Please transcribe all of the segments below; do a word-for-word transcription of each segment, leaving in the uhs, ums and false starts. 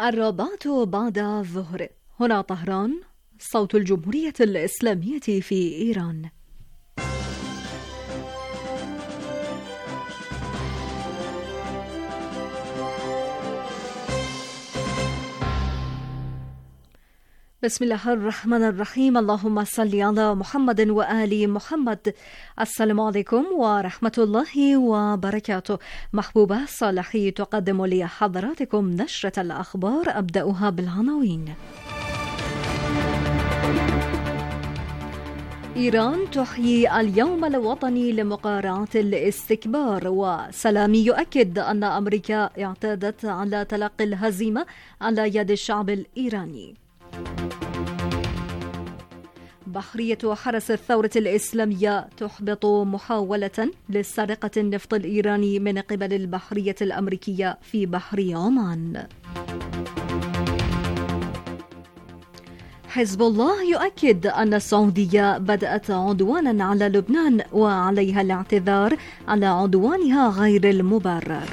الرابعة بعد الظهر. هنا طهران، صوت الجمهورية الإسلامية في إيران. بسم الله الرحمن الرحيم. اللهم صل على محمد وآل محمد. السلام عليكم ورحمة الله وبركاته. محبوبة صالحي تقدم لحضراتكم نشرة الأخبار، أبدأها بالعناوين. إيران تحيي اليوم الوطني لمقارعة الاستكبار، وسلامي يؤكد أن أمريكا اعتادت على تلقي الهزيمة على يد الشعب الإيراني. بحرية حرس الثورة الإسلامية تحبط محاولة لسرقة النفط الإيراني من قبل البحرية الأمريكية في بحر عمان. حزب الله يؤكد أن السعودية بدأت عدوانا على لبنان وعليها الاعتذار على عدوانها غير المبرر.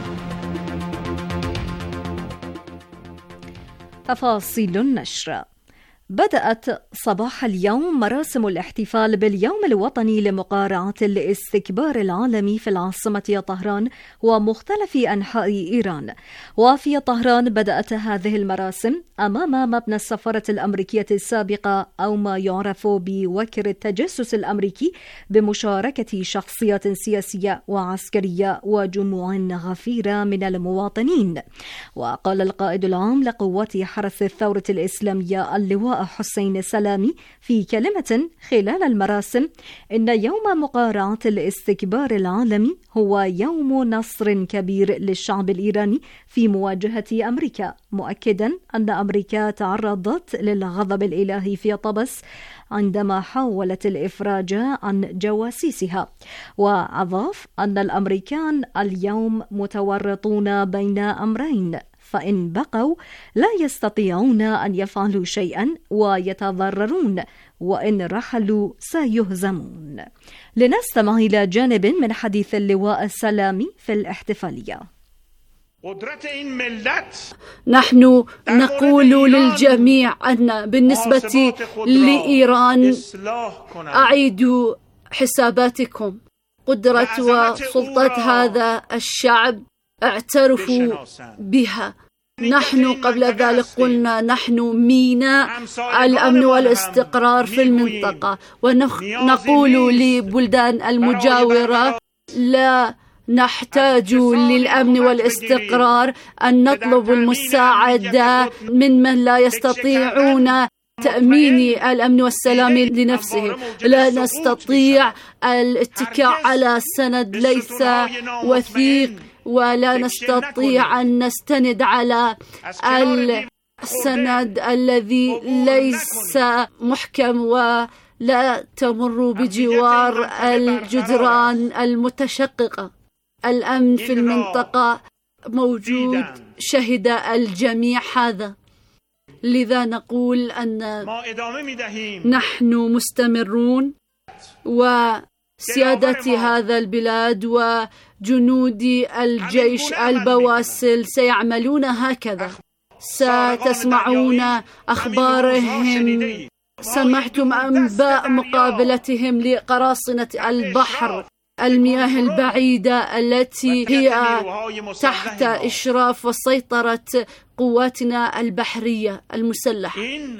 تفاصيل النشر. بدأت صباح اليوم مراسم الاحتفال باليوم الوطني لمقارعة الاستكبار العالمي في العاصمة طهران ومختلف أنحاء إيران. وفي طهران بدأت هذه المراسم أمام مبنى السفارة الأمريكية السابقة، أو ما يعرف بوكر التجسس الأمريكي، بمشاركة شخصيات سياسية وعسكرية وجموع غفيرة من المواطنين. وقال القائد العام لقوات حرس الثورة الإسلامية اللواء حسين سلامي في كلمة خلال المراسم إن يوم مقارعة الاستكبار العالمي هو يوم نصر كبير للشعب الإيراني في مواجهة أمريكا، مؤكدا أن أمريكا تعرضت للغضب الإلهي في طبس عندما حاولت الإفراج عن جواسيسها. وأضاف أن الأمريكان اليوم متورطون بين أمرين، فإن بقوا لا يستطيعون أن يفعلوا شيئا ويتضررون، وإن رحلوا سيهزمون. لنستمع إلى جانب من حديث اللواء السلامي في الاحتفالية. نحن نقول للجميع أن بالنسبة لإيران أعيدوا حساباتكم. قدرة وسلطة هذا الشعب اعترفوا بها. نحن قبل ذلك قلنا نحن ميناء الأمن والاستقرار في المنطقة، ونقول لبلدان المجاورة لا نحتاج للأمن والاستقرار أن نطلب المساعدة من من لا يستطيعون تأمين الأمن والسلام لنفسهم. لا نستطيع الاتكاء على سند ليس وثيق، ولا نستطيع أن نستند على السند الذي ليس محكم، ولا تمر بجوار الجدران المتشققة. الأمن في المنطقة موجود، شهد الجميع هذا. لذا نقول أن نحن مستمرون، وسيادة هذا البلاد وجنود الجيش البواسل سيعملون هكذا. ستسمعون أخبارهم، سمعتم أنباء مقابلتهم لقراصنة البحر، المياه البعيدة التي هي تحت إشراف وسيطرة قواتنا البحرية المسلحة.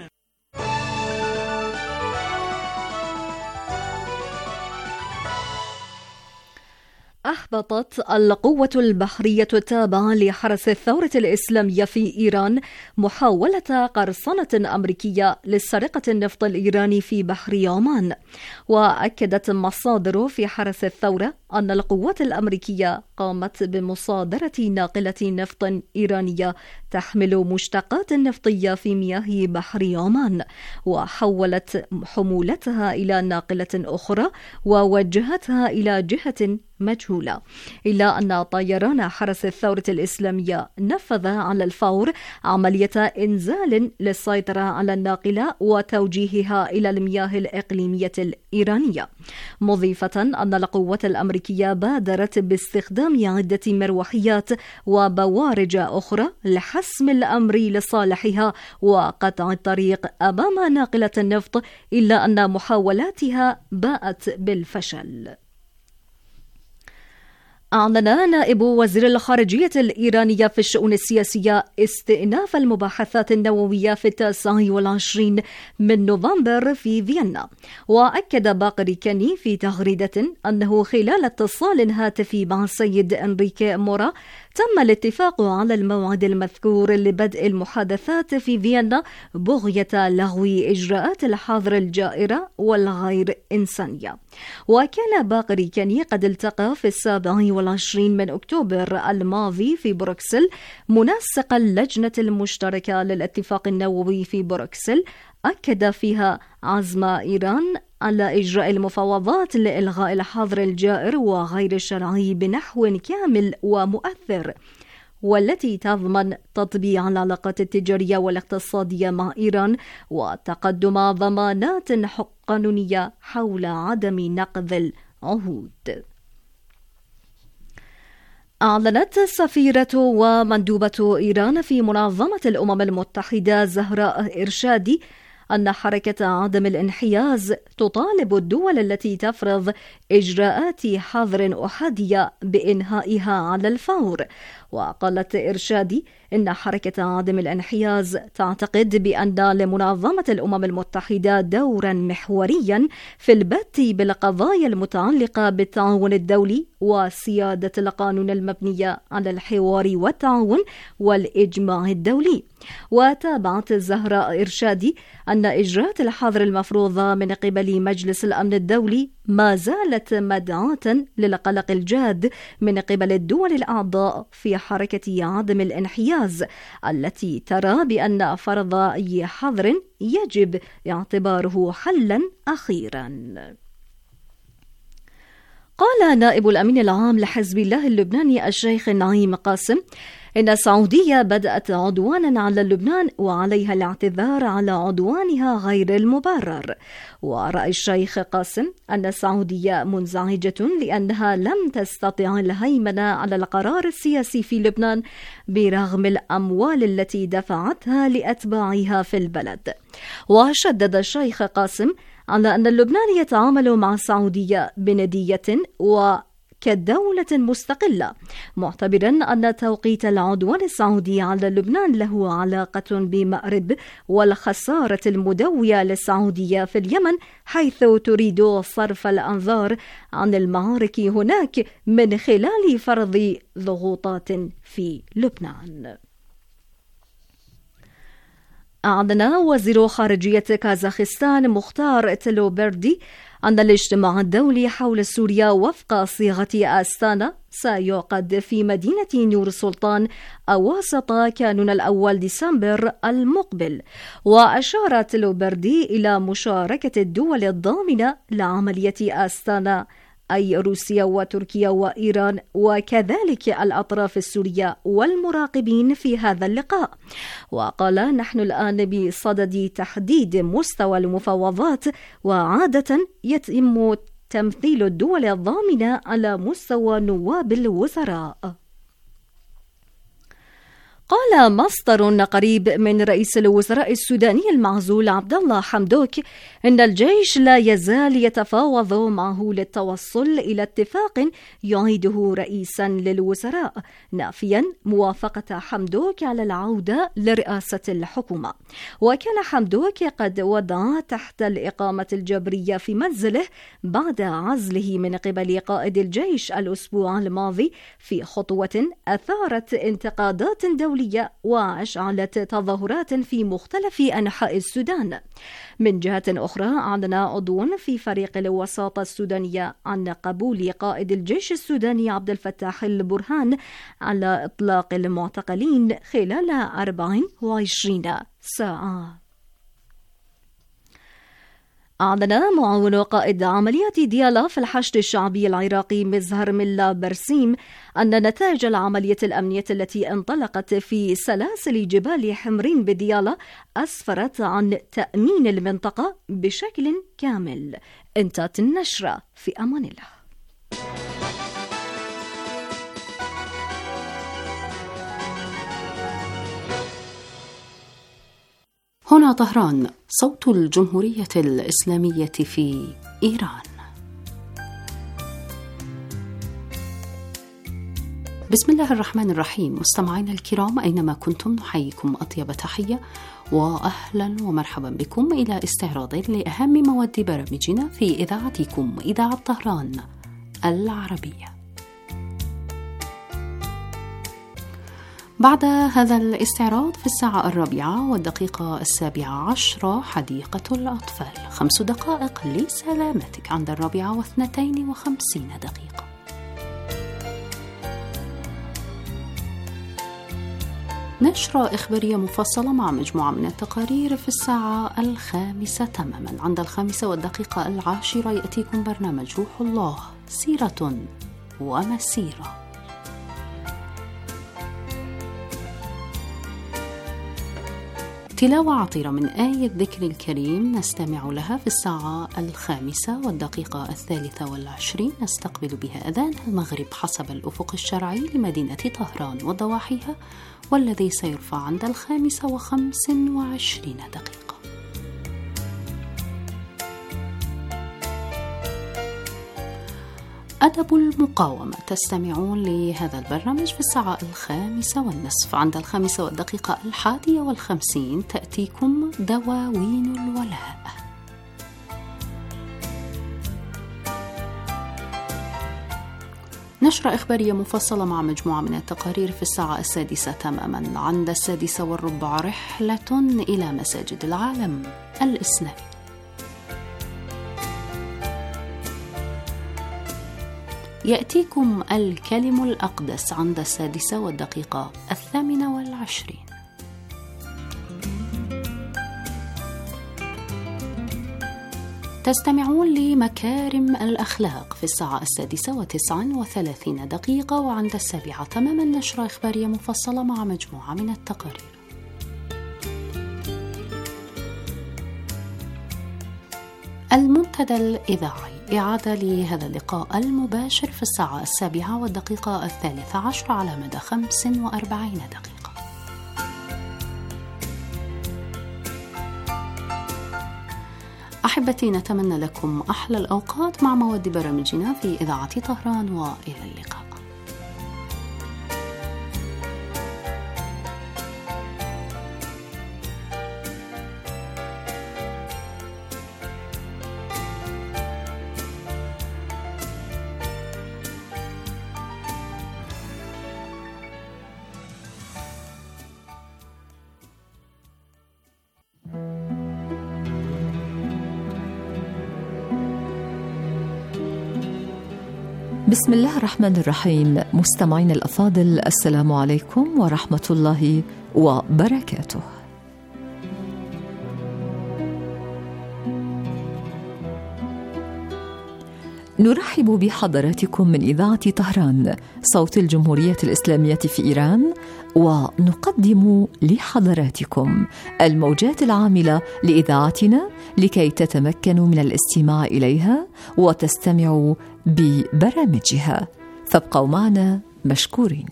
أحبطت القوة البحرية التابعة لحرس الثورة الإسلامية في إيران محاولة قرصنة أمريكية لسرقة النفط الإيراني في بحر عمان. وأكدت مصادر في حرس الثورة أن القوات الأمريكية قامت بمصادرة ناقلة نفط إيرانية تحمل مشتقات نفطية في مياه بحر عمان، وحولت حمولتها إلى ناقلة أخرى ووجهتها إلى جهة مجهولة، إلا أن طيران حرس الثورة الإسلامية نفذ على الفور عملية إنزال للسيطرة على الناقلة وتوجيهها إلى المياه الإقليمية الإيرانية، مضيفة أن القوات الأمريكية بادرت باستخدام استخدام عدة مروحيات وبوارج أخرى لحسم الأمر لصالحها وقطع الطريق أمام ناقلة النفط، إلا أن محاولاتها باءت بالفشل. أعلن نائب وزير الخارجية الإيرانية في الشؤون السياسية استئناف المباحثات النووية في التاسع والعشرين من نوفمبر في فيينا، وأكد باقر كاني في تغريدة أنه خلال اتصال هاتفي مع السيد أنريكي مورا تم الاتفاق على الموعد المذكور لبدء المحادثات في فيينا بغية لغو إجراءات الحظر الجائرة والغير إنسانية. وكان باقر كاني قد التقى في السابع والعشرين من أكتوبر الماضي في بروكسل منسق اللجنة المشتركة للاتفاق النووي في بروكسل، أكد فيها عزم إيران على إجراء المفاوضات لإلغاء الحظر الجائر وغير الشرعي بنحو كامل ومؤثر، والتي تضمن تطبيع العلاقات التجارية والاقتصادية مع إيران وتقدم ضمانات قانونية حول عدم نقض العهود. أعلنت سفيرة ومندوبة إيران في منظمة الأمم المتحدة زهراء إرشادي أن حركة عدم الانحياز تطالب الدول التي تفرض إجراءات حظر أحادية بإنهائها على الفور. وقالت إرشادي إن حركة عدم الانحياز تعتقد بأن لمنظمة الأمم المتحدة دورا محوريا في البت بالقضايا المتعلقة بالتعاون الدولي وسيادة القانون المبنية على الحوار والتعاون والإجماع الدولي. وتابعت زهراء إرشادي أن إجراءات الحظر المفروضة من قبل مجلس الأمن الدولي ما زالت مدعاة للقلق الجاد من قبل الدول الأعضاء في حركة عدم الانحياز، التي ترى بأن فرض أي حظر يجب اعتباره حلا أخيرا. قال نائب الأمين العام لحزب الله اللبناني الشيخ نعيم قاسم إن السعودية بدأت عدوانا على لبنان وعليها الاعتذار على عدوانها غير المبرر. ورأى الشيخ قاسم أن السعودية منزعجة لأنها لم تستطع الهيمنة على القرار السياسي في لبنان برغم الأموال التي دفعتها لأتباعها في البلد. وشدد الشيخ قاسم على أن اللبنان يتعامل مع السعودية بندية و كدولة مستقلة، معتبرا أن توقيت العدوان السعودي على لبنان له علاقة بمأرب والخسارة المدوية للسعودية في اليمن، حيث تريد صرف الأنظار عن المعارك هناك من خلال فرض ضغوطات في لبنان. أعلن وزير خارجية كازاخستان مختار تلوبردي أن الاجتماع الدولي حول سوريا وفق صيغة أستانا سيعقد في مدينة نور سلطان أواسط كانون الأول ديسمبر المقبل. وأشار تلوبردي إلى مشاركة الدول الضامنة لعملية أستانا أي روسيا وتركيا وإيران وكذلك الأطراف السورية والمراقبين في هذا اللقاء. وقال نحن الآن بصدد تحديد مستوى المفاوضات، وعادة يتم تمثيل الدول الضامنة على مستوى نواب الوزراء. قال مصدر قريب من رئيس الوزراء السوداني المعزول عبد الله حمدوك إن الجيش لا يزال يتفاوض معه للتوصل إلى اتفاق يعيده رئيسا للوزراء، نافيا موافقة حمدوك على العودة لرئاسة الحكومة. وكان حمدوك قد وضع تحت الإقامة الجبرية في منزله بعد عزله من قبل قائد الجيش الأسبوع الماضي، في خطوة أثارت انتقادات دولية وأشعلت تظاهرات في مختلف أنحاء السودان. من جهة أخرى، أعلن عضو في فريق الوساطة السودانية عن قبول قائد الجيش السوداني عبد الفتاح البرهان على إطلاق المعتقلين خلال أربع وعشرين ساعة. أعلن معاون قائد عمليات ديالا في الحشد الشعبي العراقي مزهر ملا برسيم أن نتائج العملية الأمنية التي انطلقت في سلاسل جبال حمرين بديالا أسفرت عن تأمين المنطقة بشكل كامل. انتهت النشرة، في أمان الله. هنا طهران، صوت الجمهورية الإسلامية في إيران. بسم الله الرحمن الرحيم. مستمعينا الكرام أينما كنتم، نحييكم أطيب تحية وأهلا ومرحبا بكم إلى استعراض لأهم مواد برامجنا في إذاعتكم إذاعة طهران العربية. بعد هذا الاستعراض في الساعة الرابعة والدقيقة السابعة عشرة حديقة الأطفال، خمس دقائق لسلامتك عند الرابعة واثنتين وخمسين دقيقة. نشرة إخبارية مفصلة مع مجموعة من التقارير في الساعة الخامسة تماما. عند الخامسة والدقيقة العاشرة يأتيكم برنامج روح الله، سيرة ومسيرة. تلاوة عطيرة من آية ذكر الكريم نستمع لها في الساعة الخامسة والدقيقة الثالثة والعشرين، نستقبل بها أذان المغرب حسب الأفق الشرعي لمدينة طهران وضواحيها، والذي سيرفع عند الخامسة وخمس وعشرين دقيقة. أدب المقاومة، تستمعون لهذا البرنامج في الساعة الخامسة والنصف. عند الخامسة والدقيقة الحادية والخمسين تأتيكم دواوين الولاء. نشرة إخبارية مفصلة مع مجموعة من التقارير في الساعة السادسة تماما. عند السادسة والربع رحلة إلى مساجد العالم الإسلامي. يأتيكم الكلم الأقدس عند السادسة والدقيقة الثامنة والعشرين. تستمعون لمكارم الأخلاق في الساعة السادسة وتسعا وثلاثين دقيقة. وعند السابعة تماما نشرة إخبارية مفصلة مع مجموعة من التقارير. المنتدى الإذاعي، إعادة لهذا اللقاء المباشر في الساعة السابعة والدقيقة الثالثة عشر على مدى خمس وأربعين دقيقة. أحبتي، نتمنى لكم أحلى الأوقات مع مواد برامجنا في إذاعة طهران، وإلى اللقاء. بسم الله الرحمن الرحيم. مستمعين الأفاضل، السلام عليكم ورحمة الله وبركاته. نرحب بحضراتكم من إذاعة طهران، صوت الجمهورية الإسلامية في إيران، ونقدم لحضراتكم الموجات العاملة لإذاعتنا لكي تتمكنوا من الاستماع إليها وتستمعوا ببرامجها. فابقوا معنا مشكورين.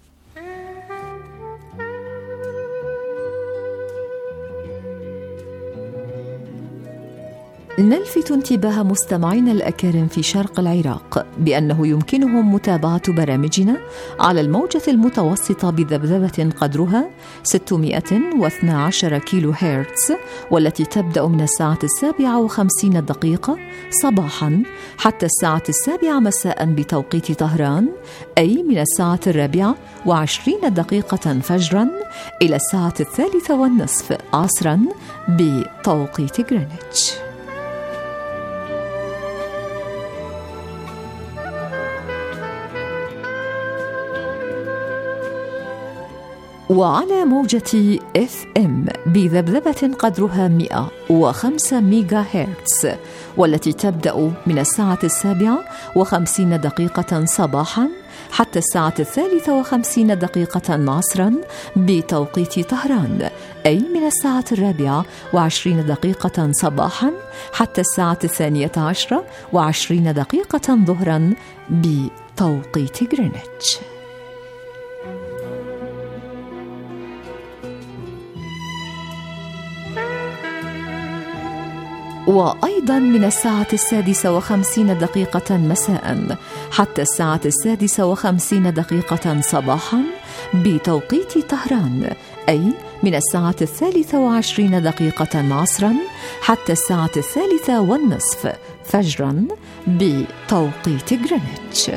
نلفت انتباه مستمعينا الأكارم في شرق العراق بأنه يمكنهم متابعة برامجنا على الموجة المتوسطة بذبذبة قدرها ستمائة واثني عشر كيلو هرتز، والتي تبدأ من الساعة السابعة وخمسين دقيقة صباحا حتى الساعة السابعة مساء بتوقيت طهران، أي من الساعة الرابعة وعشرين دقيقة فجرا إلى الساعة الثالثة والنصف عصرا بتوقيت غرينتش. وعلى موجة إف إم بذبذبة قدرها مئة وخمسة ميجا هرتز، والتي تبدأ من الساعة السابعة وخمسين دقيقة صباحا حتى الساعة الثالثة وخمسين دقيقة عصرا بتوقيت طهران، أي من الساعة الرابعة وعشرين دقيقة صباحا حتى الساعة الثانية عشرة وعشرين دقيقة ظهرا بتوقيت غرينتش. وأيضا من الساعة السادسة وخمسين دقيقة مساء حتى الساعة السادسة وخمسين دقيقة صباحا بتوقيت طهران، أي من الساعة الثالثة وعشرين دقيقة عصرا حتى الساعة الثالثة والنصف فجرا بتوقيت غرينتش.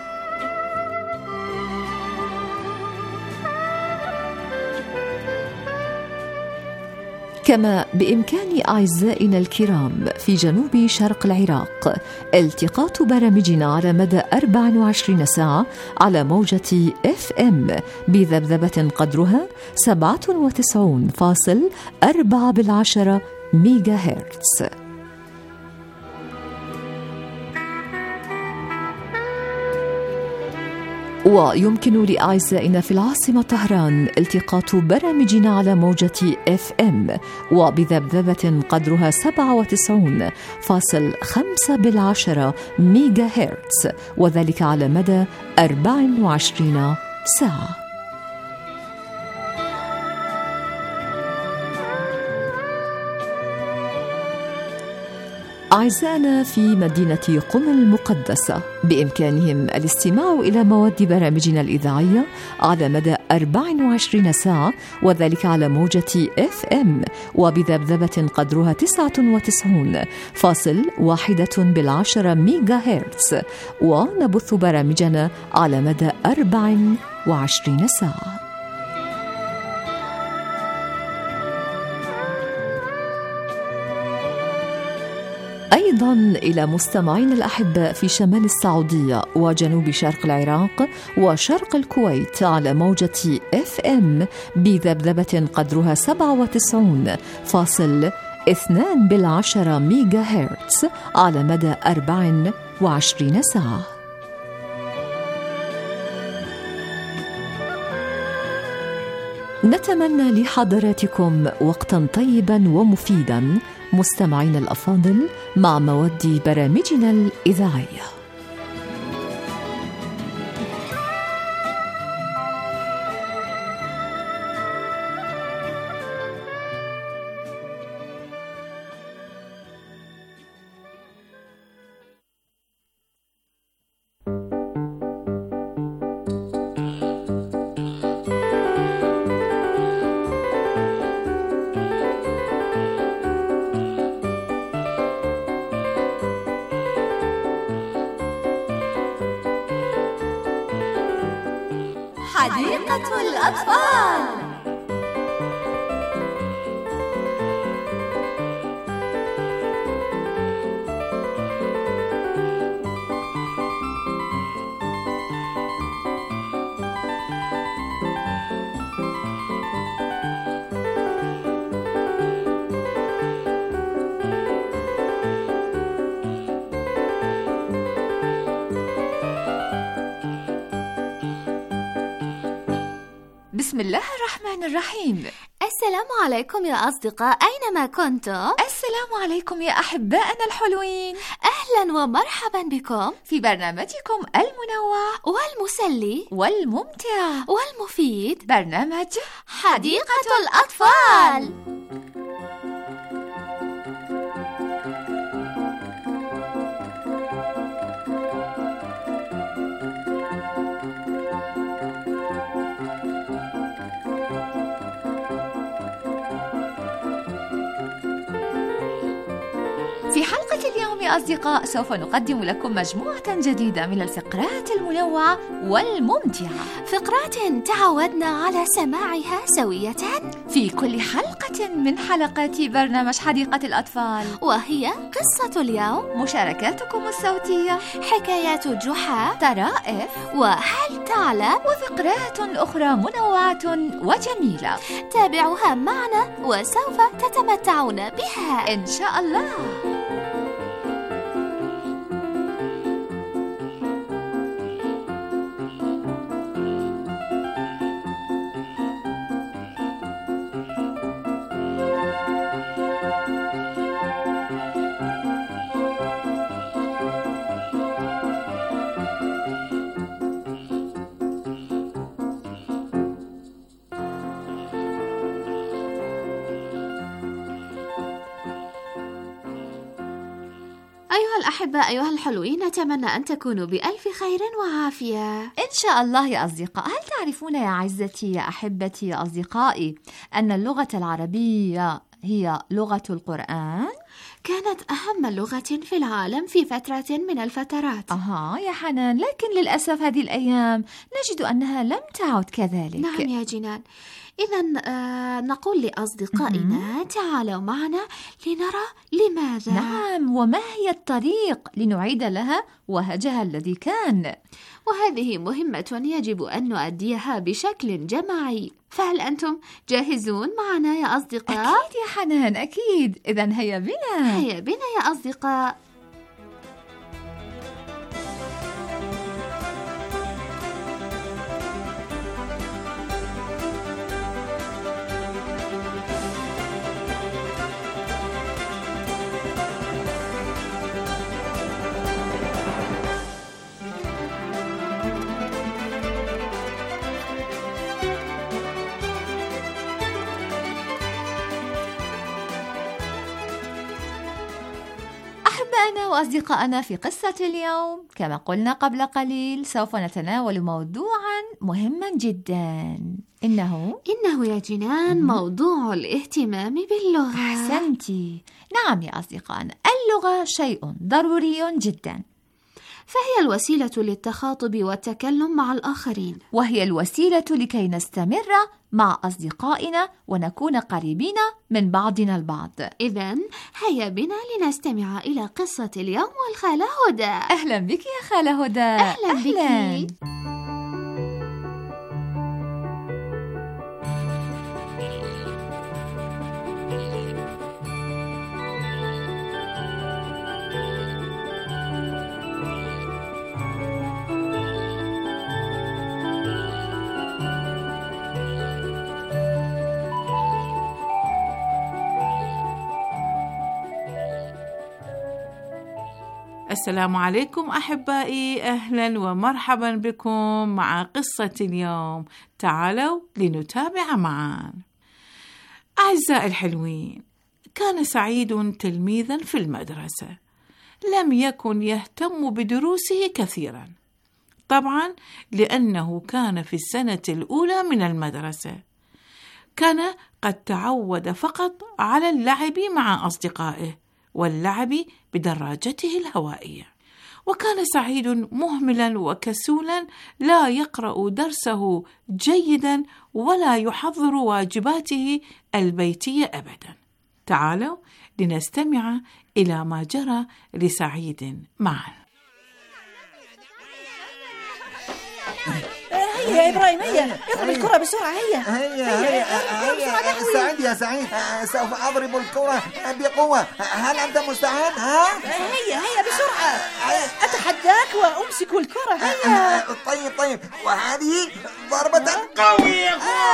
كما بإمكان أعزائنا الكرام في جنوب شرق العراق التقاط برامجنا على مدى أربع وعشرين ساعة على موجة إف إم بذبذبة قدرها سبعة وتسعين فاصل أربعة بالعشرة ميجا هرتز. ويمكن لأعزائنا في العاصمة طهران التقاط برامجنا على موجة إف إم وبذبذبة قدرها سبعة وتسعين فاصل خمسة بالعشرة ميجا هرتز، وذلك على مدى أربع وعشرين ساعة. أعزائنا في مدينة قم المقدسة بإمكانهم الاستماع إلى مواد برامجنا الإذاعية على مدى أربع وعشرين ساعة، وذلك على موجة إف إم وبذبذبة قدرها تسعة وتسعين فاصل واحدة بالعشرة ميجا هرتز، ونبث برامجنا على مدى أربع وعشرين ساعة. أيضا إلى مستمعين الأحباء في شمال السعودية وجنوب شرق العراق وشرق الكويت على موجة إف إم بذبذبة قدرها سبعة وتسعين فاصل اثنان بالعشرة ميجا هرتز على مدى أربع وعشرين ساعة. نتمنى لحضراتكم وقتا طيبا ومفيدا مستمعين الأفاضل مع مواد برامجنا الإذاعية. حديقة الأطفال. بسم الله الرحمن الرحيم. السلام عليكم يا أصدقاء أينما كنتم. السلام عليكم يا أحبائنا الحلوين. أهلا ومرحبا بكم في برنامجكم المنوع والمسلي والممتع والمفيد، برنامج حديقة الأطفال. في حلقة اليوم يا أصدقاء سوف نقدم لكم مجموعة جديدة من الفقرات المنوعة والممتعة، فقرات تعودنا على سماعها سوية في كل حلقة من حلقات برنامج حديقة الأطفال، وهي قصة اليوم، مشاركاتكم الصوتية، حكايات جحا، طرائف، وهل تعلم، وفقرات أخرى منوعة وجميلة. تابعوها معنا وسوف تتمتعون بها إن شاء الله. أيها الأحبة، أيها الحلوين، نتمنى أن تكونوا بألف خير وعافية إن شاء الله يا أصدقاء. هل تعرفون يا عزتي يا أحبتي يا أصدقائي أن اللغة العربية هي لغة القرآن؟ كانت أهم لغة في العالم في فترة من الفترات. أها يا حنان، لكن للأسف هذه الأيام نجد أنها لم تعد كذلك. نعم يا جنان. إذن آه نقول لأصدقائنا تعالوا معنا لنرى لماذا. نعم، وما هي الطريق لنعيد لها وهجها الذي كان. وهذه مهمة يجب أن نؤديها بشكل جماعي. فهل أنتم جاهزون معنا يا أصدقاء؟ أكيد يا حنان، أكيد. إذن هيا بنا هيا بنا يا أصدقاء. أنا وأصدقائنا في قصة اليوم كما قلنا قبل قليل سوف نتناول موضوعا مهما جدا. إنه إنه يا جنان موضوع الاهتمام باللغة. أحسنتي. نعم يا أصدقائنا، اللغة شيء ضروري جدا، فهي الوسيلة للتخاطب والتكلم مع الآخرين، وهي الوسيلة لكي نستمر مع أصدقائنا ونكون قريبين من بعضنا البعض. إذن هيا بنا لنستمع إلى قصة اليوم والخالة هدى. أهلا بك يا خالة هدى. أهلا, أهلاً بك. السلام عليكم أحبائي، أهلا ومرحبا بكم مع قصة اليوم. تعالوا لنتابع معا. أعزائي الحلوين، كان سعيد تلميذا في المدرسة، لم يكن يهتم بدروسه كثيرا، طبعا لأنه كان في السنة الأولى من المدرسة. كان قد تعود فقط على اللعب مع أصدقائه واللعب بدراجته الهوائية، وكان سعيد مهملا وكسولا، لا يقرأ درسه جيدا ولا يحضر واجباته البيتية أبدا. تعالوا لنستمع إلى ما جرى لسعيد معا. هيا يا إبراهيم، هيا اضرب الكرة بسرعة. هيا هيا هيا هيا سعيد يا سعيد، سوف أضرب الكرة بقوة. هل أنت مستعد؟ ها؟ هيا هيا بسرعة، أتحداك وأمسك الكرة. هيا. طيب طيب، وهذه ضربة قوية.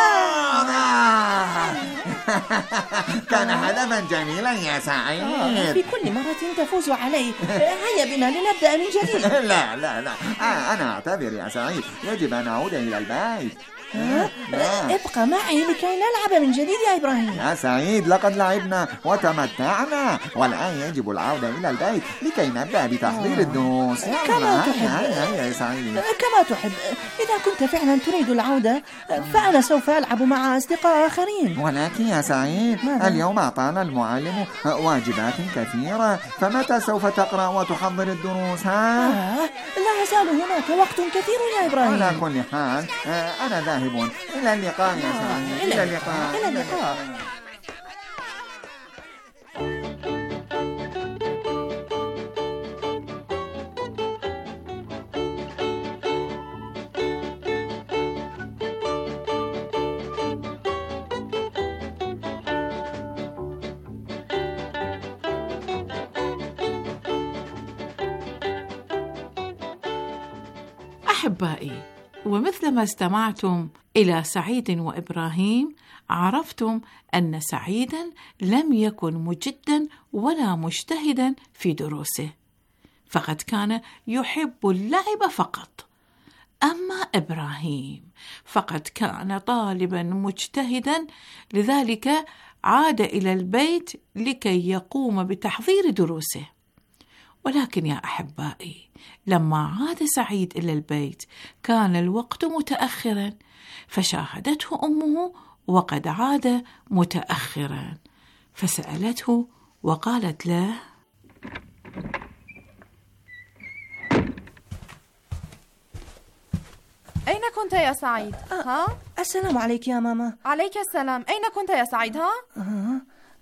كان هدفا جميلا يا سعيد. في كل مرة تفوز علي. هيا بنا لنبدأ من جديد. لا لا لا، أنا أعتذر يا سعيد، يجب أن أعود إلى البيت. أه؟ ابقى معي لكي نلعب من جديد يا إبراهيم. يا سعيد، لقد لعبنا وتمتعنا، والآن يجب العودة إلى البيت لكي نبدأ بتحضير الدروس. كما تحب يا سعيد، كما تحب. إذا كنت فعلا تريد العودة فأنا سوف ألعب مع أصدقاء آخرين. ولكن يا سعيد، اليوم أعطانا المعلم واجبات كثيرة، فمتى سوف تقرأ وتحضر الدروس؟ ها؟ آه، لا يزال هناك وقت كثير يا إبراهيم. على كل حال أنا ذاهب. إلى اللقاء يا سعيد. إلى اللقاء. إلى اللقاء. أحبائي، ومثلما استمعتم إلى سعيد وإبراهيم، عرفتم أن سعيدا لم يكن مجدا ولا مجتهدا في دروسه، فقد كان يحب اللعب فقط. أما إبراهيم فقد كان طالبا مجتهدا، لذلك عاد إلى البيت لكي يقوم بتحضير دروسه. ولكن يا أحبائي، لما عاد سعيد إلى البيت كان الوقت متأخرا، فشاهدته أمه وقد عاد متأخرا، فسألته وقالت له: أين كنت يا سعيد؟ ها؟ السلام عليك يا ماما. عليك السلام. أين كنت يا سعيد؟ ها؟ أه.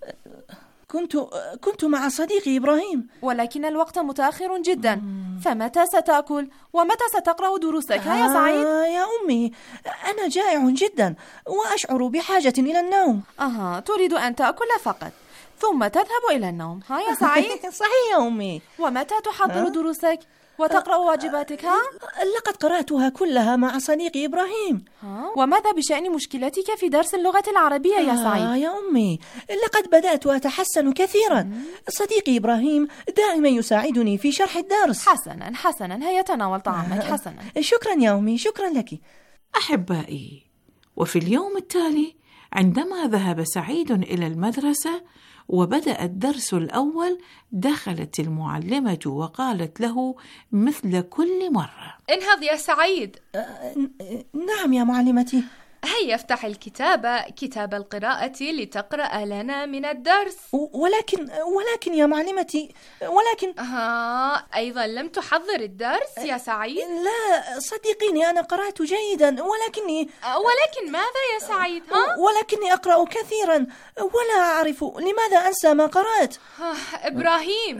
كنت كنت مع صديقي إبراهيم. ولكن الوقت متأخر جدا، فمتى ستأكل ومتى ستقرأ دروسك؟ ها يا سعيد؟ آه يا أمي، أنا جائع جدا وأشعر بحاجة إلى النوم. أها، تريد أن تأكل فقط ثم تذهب إلى النوم، ها يا سعيد؟ صحيح يا أمي. ومتى تحضر دروسك وتقرأ واجباتك؟ ها؟ لقد قرأتها كلها مع صديقي إبراهيم. ها؟ وماذا بشأن مشكلتك في درس اللغة العربية يا سعيد؟ آه يا أمي، لقد بدأت أتحسن كثيرا. مم. صديقي إبراهيم دائما يساعدني في شرح الدرس. حسنا حسنا، هيا تناول طعامك. آه. حسنا، شكرا يا أمي، شكرا لك. أحبائي، وفي اليوم التالي عندما ذهب سعيد إلى المدرسة وبدأ الدرس الأول، دخلت المعلمة وقالت له مثل كل مرة: انهض يا سعيد. أه نعم يا معلمتي. هيا افتح الكتاب، كتاب القراءة، لتقرأ لنا من الدرس. ولكن ولكن يا معلمتي، ولكن ها أيضا لم تحضر الدرس يا سعيد؟ لا صدقيني، أنا قرأت جيدا، ولكني ولكن ماذا يا سعيد؟ ها؟ ولكني أقرأ كثيرا ولا أعرف لماذا أنسى ما قرأت. إبراهيم.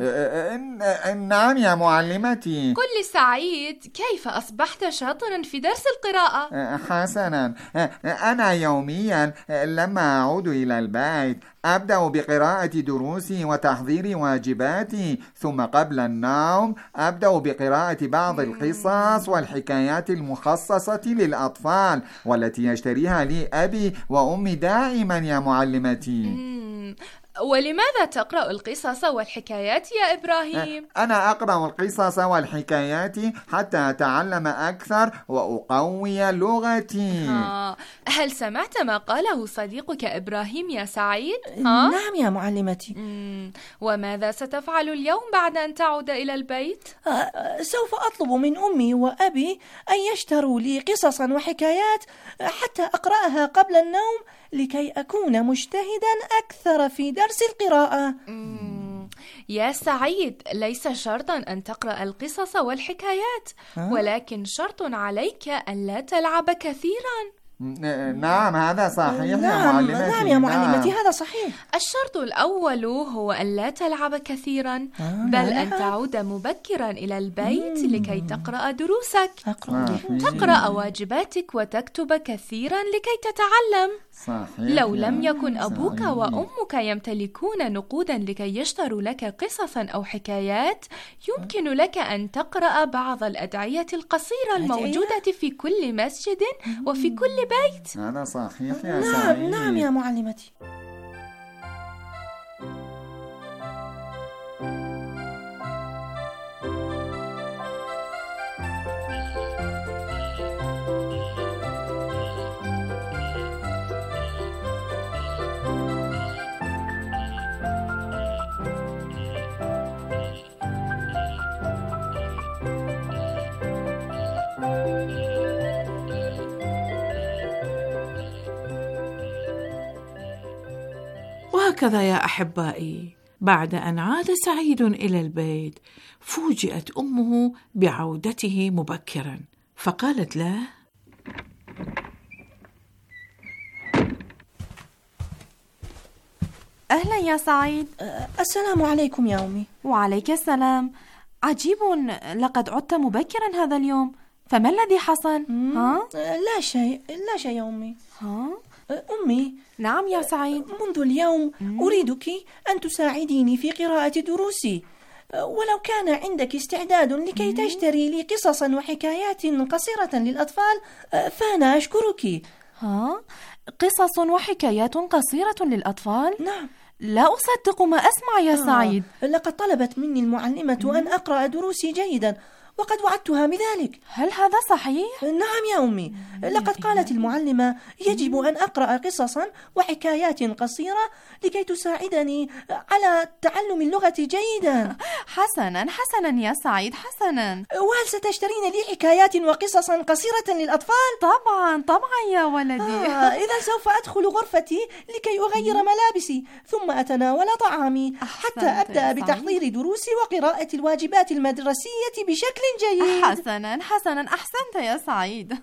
نعم يا معلمتي. قل لسعيد، كيف أصبحت شاطرا في درس القراءة؟ حسنا، أنا يوميا لما أعود إلى البيت أبدأ بقراءة دروسي وتحضير واجباتي، ثم قبل النوم أبدأ بقراءة بعض القصص والحكايات المخصصة للأطفال والتي يشتريها لي أبي وأمي دائما يا معلمتي. ولماذا تقرأ القصص والحكايات يا إبراهيم؟ أنا أقرأ القصص والحكايات حتى أتعلم أكثر وأقوي لغتي. آه. هل سمعت ما قاله صديقك إبراهيم يا سعيد؟ ها؟ نعم يا معلمتي. مم. وماذا ستفعل اليوم بعد أن تعود إلى البيت؟ آه. سوف أطلب من أمي وأبي أن يشتروا لي قصصا وحكايات حتى أقرأها قبل النوم لكي أكون مجتهدا أكثر في درس القراءة. مم. يا سعيد، ليس شرطا أن تقرأ القصص والحكايات، ها؟ ولكن شرط عليك أن لا تلعب كثيرا. نعم هذا صحيح نعم يا معلمتي. نعم يا معلمتي، هذا صحيح. الشرط الأول هو أن لا تلعب كثيرا، آه بل أن تعود مبكرا إلى البيت مم. لكي تقرأ دروسك، أقرأ. تقرأ واجباتك وتكتب كثيرا لكي تتعلم. صحيح. لو لم يكن أبوك صحيح. وأمك يمتلكون نقودا لكي يشتروا لك قصصا أو حكايات، يمكن لك أن تقرأ بعض الأدعية القصيرة الموجودة في كل مسجد وفي كل بيت. هذا صحيح يا نعم سعيد. نعم يا معلمتي. وهكذا يا أحبائي، بعد أن عاد سعيد إلى البيت فوجئت أمه بعودته مبكرا، فقالت له: أهلا يا سعيد. أه السلام عليكم يا أمي. وعليك السلام. عجيب، لقد عدت مبكرا هذا اليوم، فما الذي حصل؟ ها؟ لا شيء لا شيء يا أمي. ها؟ أمي. نعم يا سعيد. منذ اليوم أريدك أن تساعديني في قراءة دروسي، ولو كان عندك استعداد لكي تشتري لي قصصا وحكايات قصيرة للأطفال فأنا أشكرك. ها؟ قصص وحكايات قصيرة للأطفال؟ نعم. لا أصدق ما أسمع يا سعيد. آه. لقد طلبت مني المعلمة أن أقرأ دروسي جيدا، وقد وعدتها بذلك. هل هذا صحيح؟ نعم يا أمي، لقد قالت المعلمة يجب أن أقرأ قصصا وحكايات قصيرة لكي تساعدني على تعلم اللغة جيدا. حسنا حسنا يا سعيد، حسنا. وهل ستشترين لي حكايات وقصصا قصيرة للأطفال؟ طبعا طبعا يا ولدي. آه، إذا سوف أدخل غرفتي لكي أغير ملابسي ثم أتناول طعامي حتى أبدأ بتحضير دروسي وقراءة الواجبات المدرسية بشكل جيد. حسنا حسنا، أحسنت يا سعيد.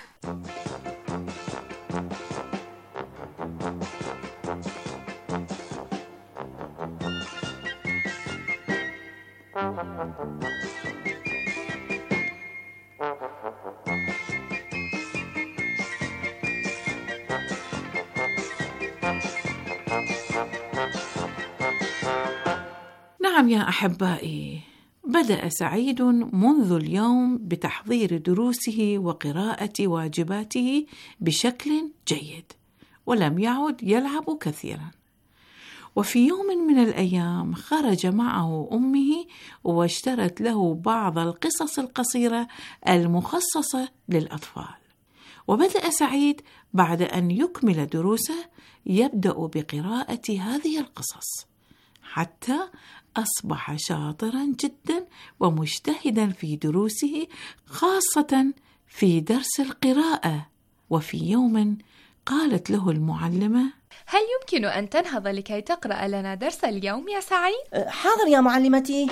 نعم يا أحبائي، بدأ سعيد منذ اليوم بتحضير دروسه وقراءة واجباته بشكل جيد، ولم يعد يلعب كثيرا. وفي يوم من الأيام خرج معه أمه واشترت له بعض القصص القصيرة المخصصة للأطفال. وبدأ سعيد بعد أن يكمل دروسه يبدأ بقراءة هذه القصص حتى أصبح شاطرا جدا ومجتهدا في دروسه، خاصة في درس القراءة. وفي يوم قالت له المعلمة: هل يمكن أن تنهض لكي تقرأ لنا درس اليوم يا سعيد؟ حاضر يا معلمتي.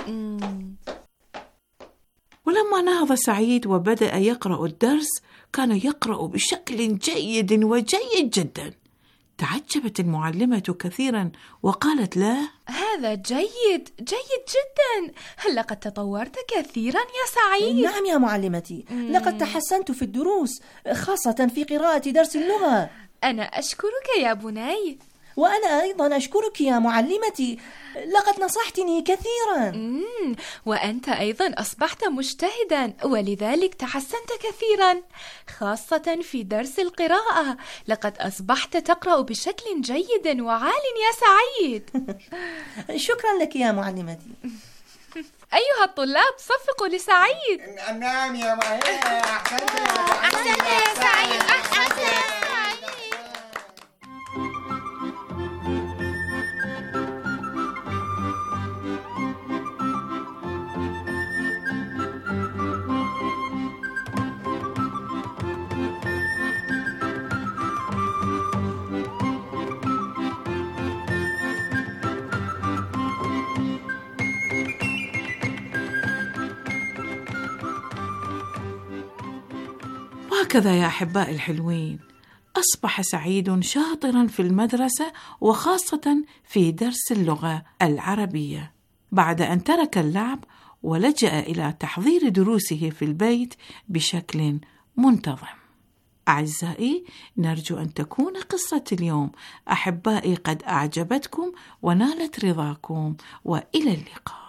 ولما نهض سعيد وبدأ يقرأ الدرس كان يقرأ بشكل جيد وجيد جدا. تعجبت المعلمة كثيرا وقالت له: هذا جيد جيد جدا، هل لقد تطورت كثيرا يا سعيد؟ نعم يا معلمتي، لقد تحسنت في الدروس، خاصة في قراءة درس اللغة. أنا أشكرك يا بني. وأنا أيضا أشكرك يا معلمتي، لقد نصحتني كثيرا. مم. وأنت أيضا أصبحت مجتهدا ولذلك تحسنت كثيرا، خاصة في درس القراءة، لقد أصبحت تقرأ بشكل جيد وعال يا سعيد. شكرا لك يا معلمتي. أيها الطلاب صفقوا لسعيد. نعم يا معلمة، أحسنت يا سعيد، أحسنت يا سعيد. وهكذا يا أحبائي الحلوين، أصبح سعيد شاطرا في المدرسة وخاصة في درس اللغة العربية، بعد أن ترك اللعب ولجأ إلى تحضير دروسه في البيت بشكل منتظم. أعزائي، نرجو أن تكون قصة اليوم أحبائي قد أعجبتكم ونالت رضاكم، وإلى اللقاء.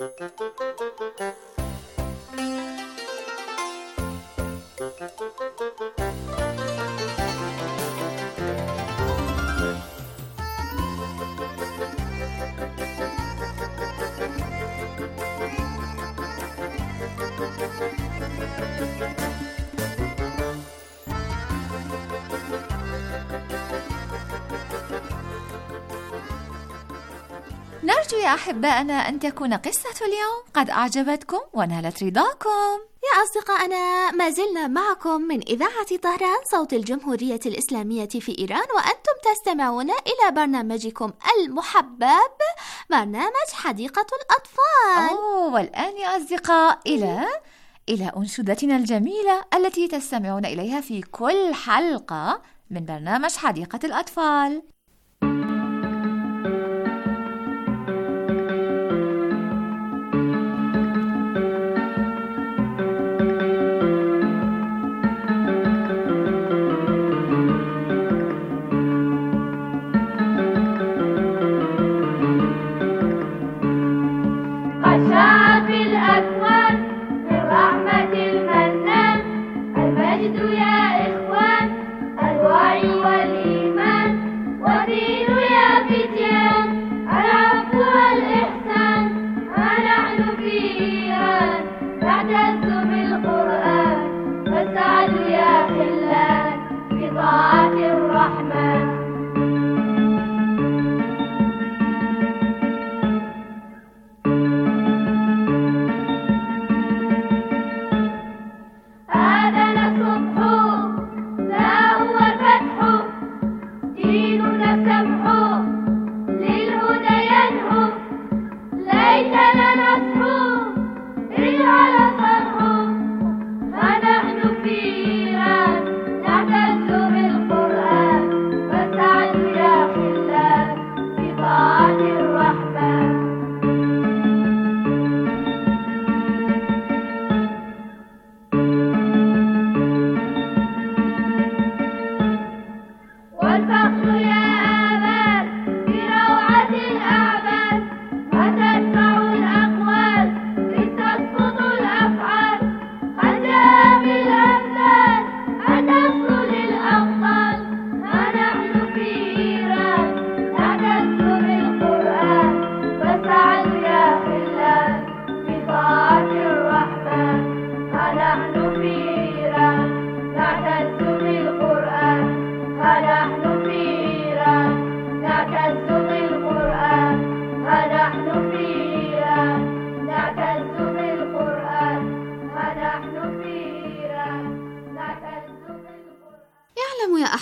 نرجو يا أحبائنا أن تكون قصة اليوم قد أعجبتكم ونالت رضاكم. يا أصدقائنا، ما زلنا معكم من إذاعة طهران صوت الجمهورية الإسلامية في إيران، وأنتم تستمعون إلى برنامجكم المحبب، برنامج حديقة الأطفال. أوه، والآن يا أصدقاء إلى إلى أنشودتنا الجميلة التي تستمعون إليها في كل حلقة من برنامج حديقة الأطفال. المجد يا إخوان، الوعي والإيمان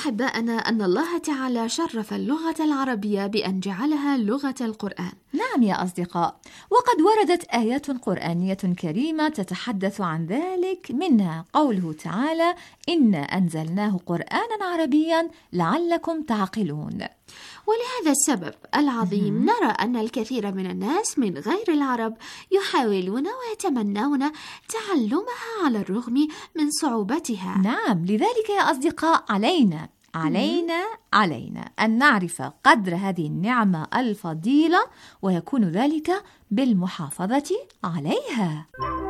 أحبائنا أن الله تعالى شرف اللغة العربية بأن جعلها لغة القرآن. نعم يا أصدقاء، وقد وردت آيات قرآنية كريمة تتحدث عن ذلك، منها قوله تعالى: إنا أنزلناه قرآنا عربيا لعلكم تعقلون. ولهذا السبب العظيم نرى أن الكثير من الناس من غير العرب يحاولون ويتمنون تعلمها على الرغم من صعوبتها. نعم، لذلك يا أصدقاء علينا علينا علينا أن نعرف قدر هذه النعمة الفضيلة، ويكون ذلك بالمحافظة عليها.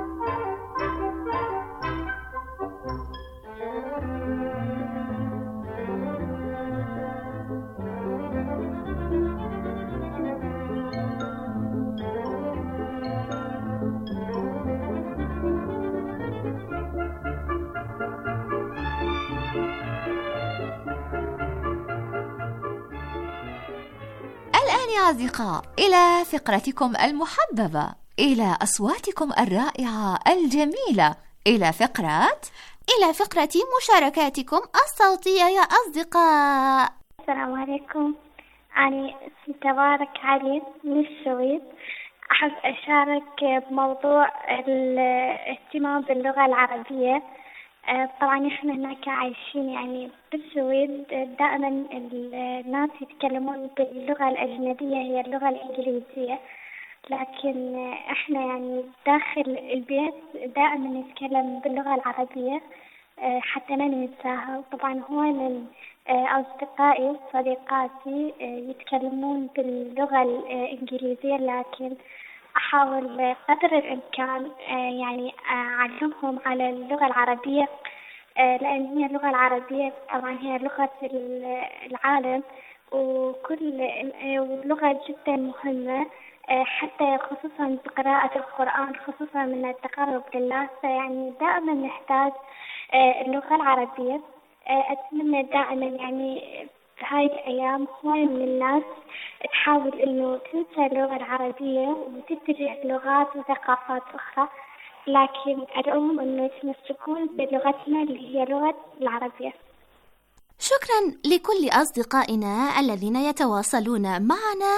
يا أصدقاء إلى فقرتكم المحببة، إلى أصواتكم الرائعة الجميلة، إلى فقرة إلى فقرة مشاركاتكم الصوتية يا أصدقاء. السلام عليكم، أنا اسمي تبارك علي من السويد. أحب أشارك بموضوع الاهتمام باللغة العربية. طبعا احنا هناك عايشين يعني بالسويد، دائما الناس يتكلمون باللغة الأجنبية هي اللغة الإنجليزية، لكن احنا يعني داخل البيت دائما نتكلم باللغة العربية حتى ما ننساها. طبعا هون أصدقائي وصديقاتي يتكلمون باللغة الإنجليزية، لكن أحاول قدر الإمكان يعني أعلمهم على اللغة العربية، لأن هي اللغة العربية طبعا هي لغة العالم، وكل لغة جدا مهمة، حتى خصوصا بقراءة القرآن، خصوصا من التقرب لله. فيعني دائما نحتاج اللغة العربية. أتمنى دائما يعني هاي الأيام هواي من الناس تحاول إنه تنسى اللغة العربية وتتجه لغات وثقافات أخرى، لكن أدعوهم إنه يتمسكون بلغتنا اللي هي لغة العربية. شكرا لكل أصدقائنا الذين يتواصلون معنا.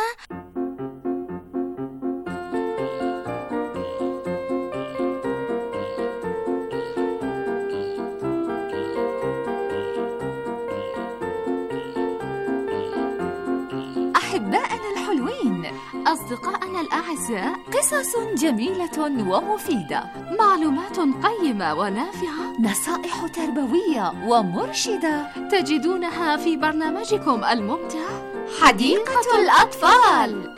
أحبائنا الحلوين، أصدقائنا الأعزاء، قصص جميلة ومفيدة، معلومات قيمة ونافعة، نصائح تربوية ومرشدة تجدونها في برنامجكم الممتع حديقة الأطفال.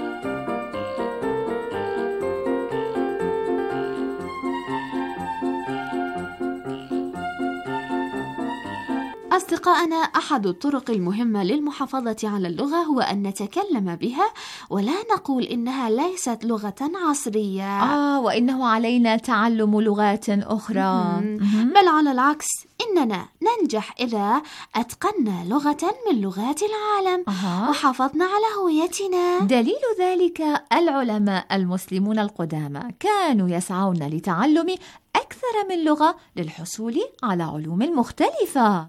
أصدقائنا، أحد الطرق المهمة للمحافظة على اللغة هو أن نتكلم بها ولا نقول إنها ليست لغة عصرية. آه وإنه علينا تعلم لغات أخرى. بل على العكس، إننا ننجح إذا أتقنا لغة من لغات العالم أه. وحافظنا على هويتنا. دليل ذلك العلماء المسلمون القدامى كانوا يسعون لتعلم أكثر من لغة للحصول على علوم مختلفة.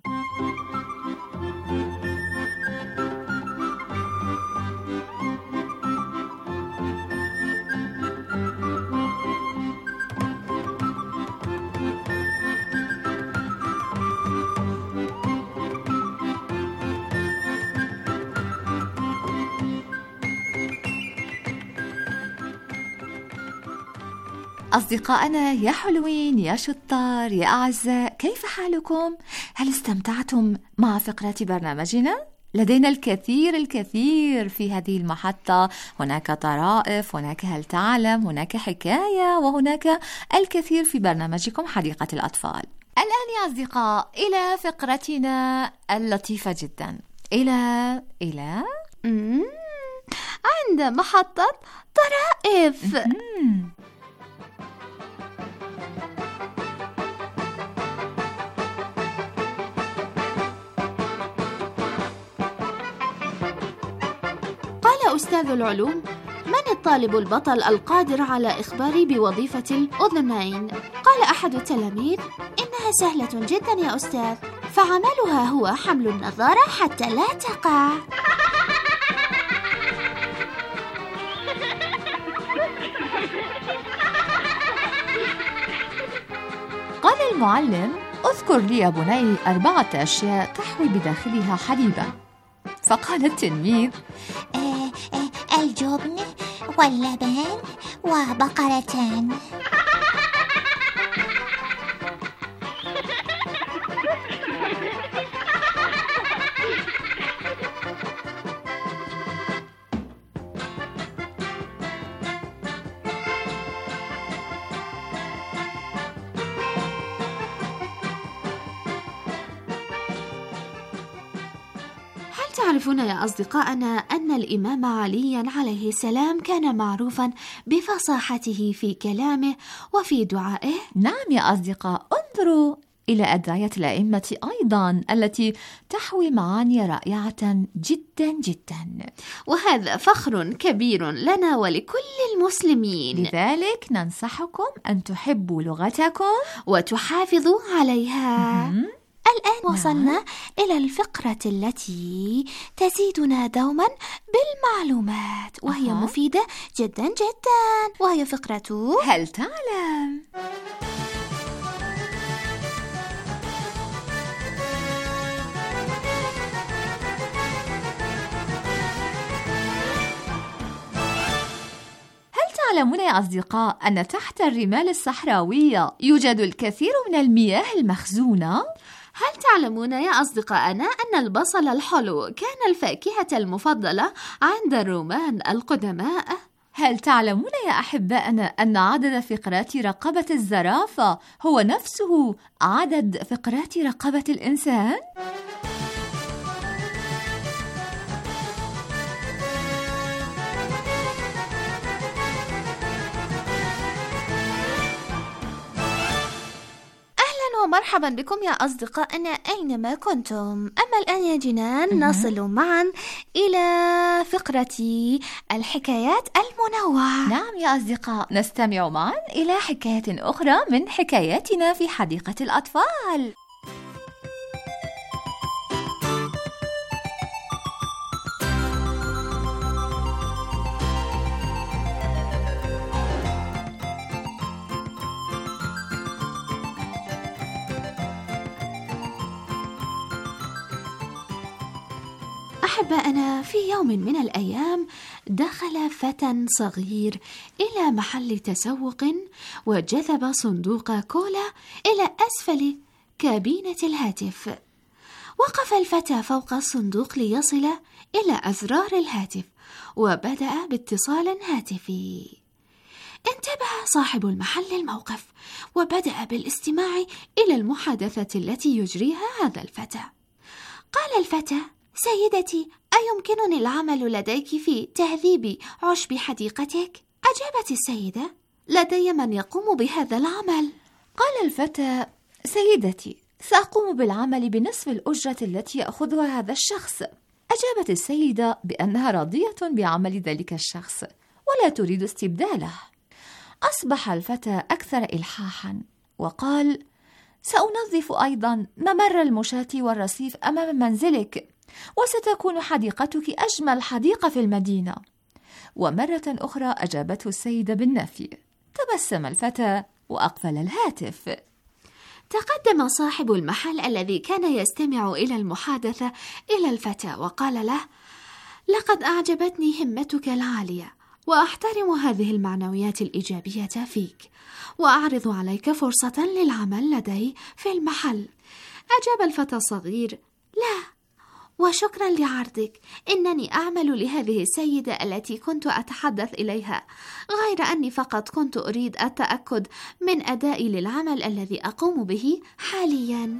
أصدقائنا يا حلوين، يا شطار، يا أعزاء، كيف حالكم؟ هل استمتعتم مع فقرة برنامجنا؟ لدينا الكثير الكثير في هذه المحطة، هناك طرائف، هناك هل تعلم، هناك حكاية، وهناك الكثير في برنامجكم حديقة الأطفال. الآن يا أصدقاء إلى فقرتنا اللطيفة جدا، إلى إلى عند محطة طرائف. قال أستاذ العلوم: من الطالب البطل القادر على إخباري بوظيفة الأذنين؟ قال أحد التلاميذ: إنها سهلة جدا يا أستاذ، فعملها هو حمل النظارة حتى لا تقع. قال المعلم: اذكر لي يا بني أربعة أشياء تحوي بداخلها حليبا. فقال التلميذ: آه آه الجبن واللبن وبقرتان. تعرفون يا أصدقائنا أن الإمام عليا عليه السلام كان معروفا بفصاحته في كلامه وفي دعائه؟ نعم يا أصدقاء، انظروا إلى أدعية الأئمة أيضا التي تحوي معاني رائعة جدا جدا، وهذا فخر كبير لنا ولكل المسلمين. لذلك ننصحكم أن تحبوا لغتكم وتحافظوا عليها. م- الآن وصلنا إلى الفقرة التي تزيدنا دوما بالمعلومات، وهي أه. مفيدة جدا جدا، وهي فقرة هل تعلم؟ تعلمون يا أصدقاء أن تحت الرمال الصحراوية يوجد الكثير من المياه المخزونة؟ هل تعلمون يا أصدقائنا أن البصل الحلو كان الفاكهة المفضلة عند الرومان القدماء؟ هل تعلمون يا أحبائنا أن عدد فقرات رقبة الزرافة هو نفسه عدد فقرات رقبة الإنسان؟ ومرحبا بكم يا أصدقائنا أينما كنتم. أما الآن يا جنان نصل معا إلى فقرة الحكايات المنوعة. نعم يا أصدقاء، نستمع معا إلى حكاية أخرى من حكاياتنا في حديقة الأطفال. أحبائنا، في يوم من الأيام دخل فتى صغير إلى محل تسوق وجذب صندوق كولا إلى أسفل كابينة الهاتف. وقف الفتى فوق الصندوق ليصل إلى أزرار الهاتف وبدأ باتصال هاتفي. انتبه صاحب المحل الموقف وبدأ بالاستماع إلى المحادثة التي يجريها هذا الفتى. قال الفتى: سيدتي، أيمكنني العمل لديك في تهذيب عشب حديقتك؟ أجابت السيدة: لدي من يقوم بهذا العمل. قال الفتى: سيدتي، سأقوم بالعمل بنصف الأجرة التي يأخذها هذا الشخص. أجابت السيدة بأنها راضية بعمل ذلك الشخص ولا تريد استبداله. أصبح الفتى أكثر إلحاحا وقال: سأنظف أيضا ممر المشاة والرصيف أمام منزلك، وستكون حديقتك أجمل حديقة في المدينة. ومرة أخرى أجابته السيدة بالنفي. تبسم الفتى وأقفل الهاتف. تقدم صاحب المحل الذي كان يستمع إلى المحادثة إلى الفتى وقال له: لقد أعجبتني همتك العالية، وأحترم هذه المعنويات الإيجابية فيك، وأعرض عليك فرصة للعمل لدي في المحل. أجاب الفتى الصغير: لا، وشكرا لعرضك، إنني أعمل لهذه السيدة التي كنت أتحدث إليها، غير أني فقط كنت أريد التأكد من أدائي للعمل الذي أقوم به حاليا.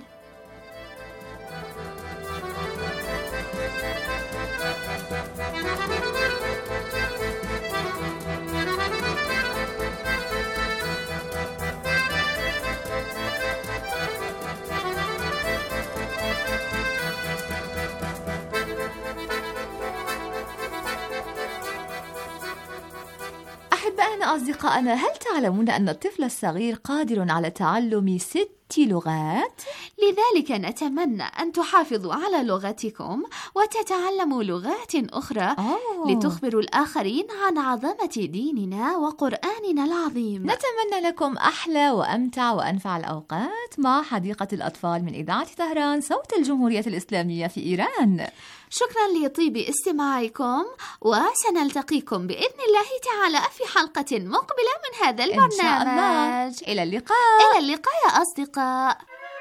أحبائنا أصدقائنا، هل تعلمون أن الطفل الصغير قادر على تعلم ست ست لغات؟ لذلك نتمنى أن تحافظوا على لغتكم وتتعلموا لغات أخرى أوه. لتخبروا الآخرين عن عظمة ديننا وقرآننا العظيم. نتمنى لكم أحلى وأمتع وأنفع الأوقات مع حديقة الأطفال من إذاعة طهران صوت الجمهورية الإسلامية في إيران. شكرا لطيب استماعكم، وسنلتقيكم بإذن الله تعالى في حلقة مقبلة من هذا البرنامج إن شاء الله. إلى اللقاء. إلى اللقاء يا أصدقاء.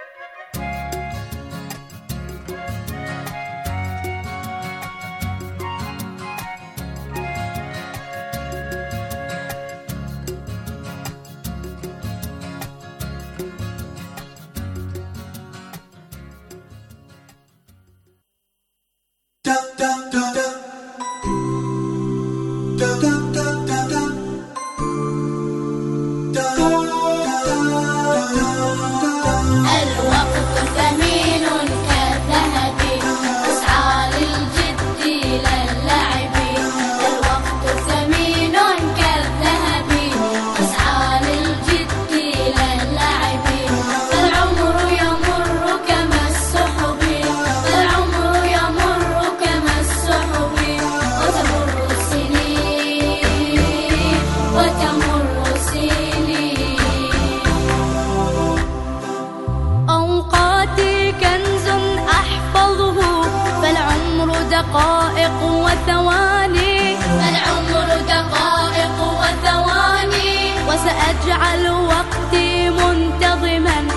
دقائق وثواني، العمر دقائق وثواني، وسأجعل وقتي منتظما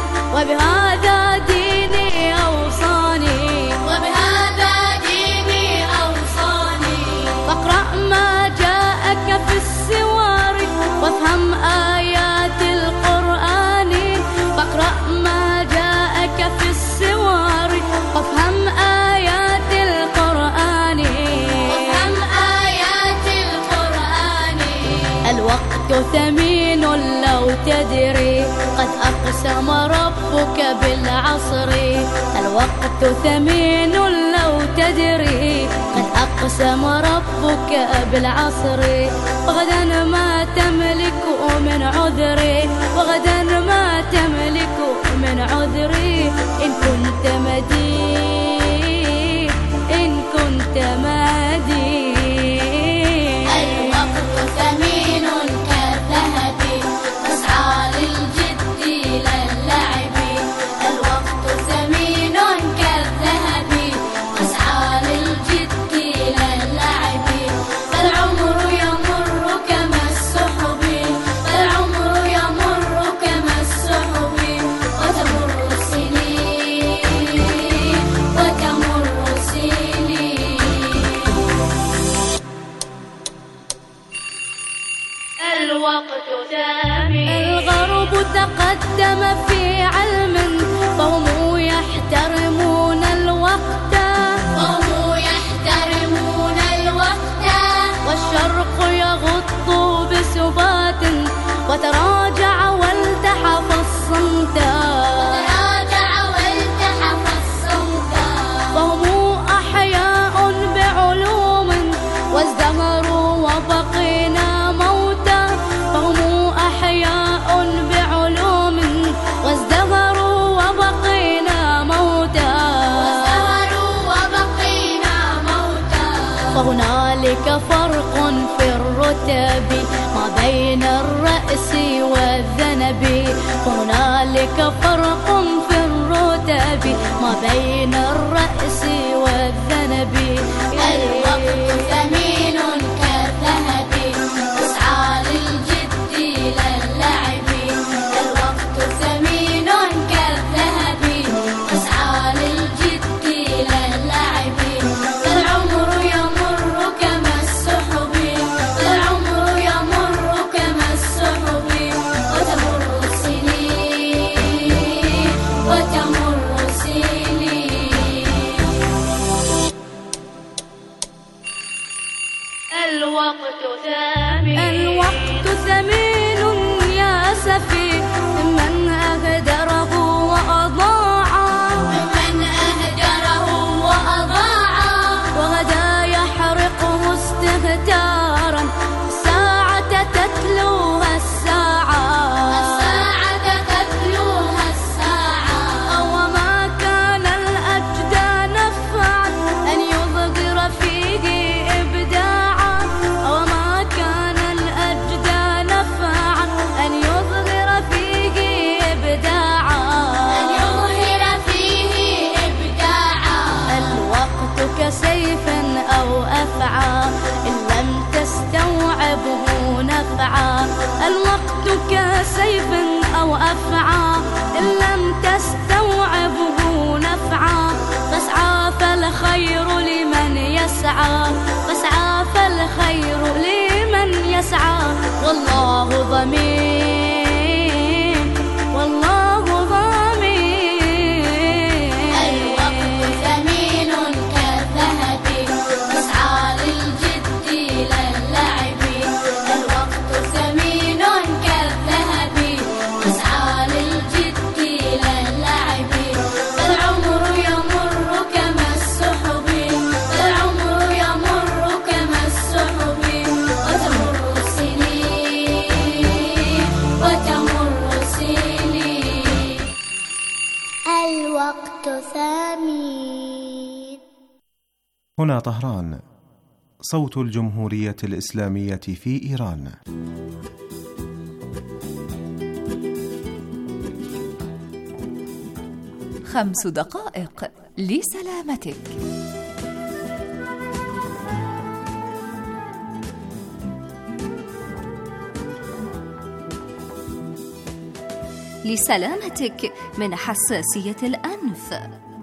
وبهذا ديني أوصاني، وبهذا ديني أوصاني. فاقرأ ما جاءك في السوار وافهم آيات القرآن، فاقرأ ما جاءك في السوار وافهم آيات القرآن، وافهم آيات القرآن. الوقت ثمين لو تدري قد أقسم ربك بالعصر، الوقت ثمين لو تدري قد أقسم ربك بالعصر. وغدا ما تملك من عذري، وغدا ما تملك من عذري، إن كنت مدين، إن كنت مدين. الوقت ثمين كالذهب تسعى للجد لا اللعب، الوقت ثمين كالذهب تسعى للجد لا اللعب. فالعمر يمر كما السحب، فالعمر يمر كما السحب، وتمر السنين، وتمر السنين. الوقت ثامن. الغرب تقدم في علم فهم يحترمون الوقت، فهم يحترمون الوقت. والشرق يغط بسبات وتراجع والتحف الصمت، وتراجع والتحف الصمت. فهم أحياء بعلوم وازدهروا وبقينا موتى، فهم أحياء بعلوم وازدهروا وبقينا موتى، وازدهروا وبقينا موتى. فهنالك فرق في الرتب ما بين الرأس والذنب، فهنالك فرق في الرتب ما بين الرأس والذنب. الوقت ثمين كالذهب تسعى للجد لا اللعب، الوقت ثمين كالذهب تسعى للجد لا اللعب. فالعمر يمر كما السحب، فالعمر يمر كما السحب، وتمر السنين، وتمر السنين. الوقت ثمين. الوقت ثمين يا أسفي من أهدره وأضاعه، من أهدره وأضاعه. وغدا يحرقه استهتارا الساعة تتلوها الساعة، الساعة تتلوها الساعة. سيف أو أفعى، إن لم تستوعبه نفعا، فاسعى فالخير لمن يسعى، فاسعى فالخير لمن يسعى، والله ضمين، والله ضمين. الوقت ثمين كالذهب، فاسعى للجد لا اللعب، الوقت ثمين كالذهب، فاسعى للجد لا اللعب، فالعمر يمر كما السحب، فالعمر يمر كما السحب، وتمر السنين، وتمر السنين. الوقت ثمين. هنا طهران، صوت الجمهورية الإسلامية في إيران. خمس دقائق لسلامتك. لسلامتك من حساسية الأنف.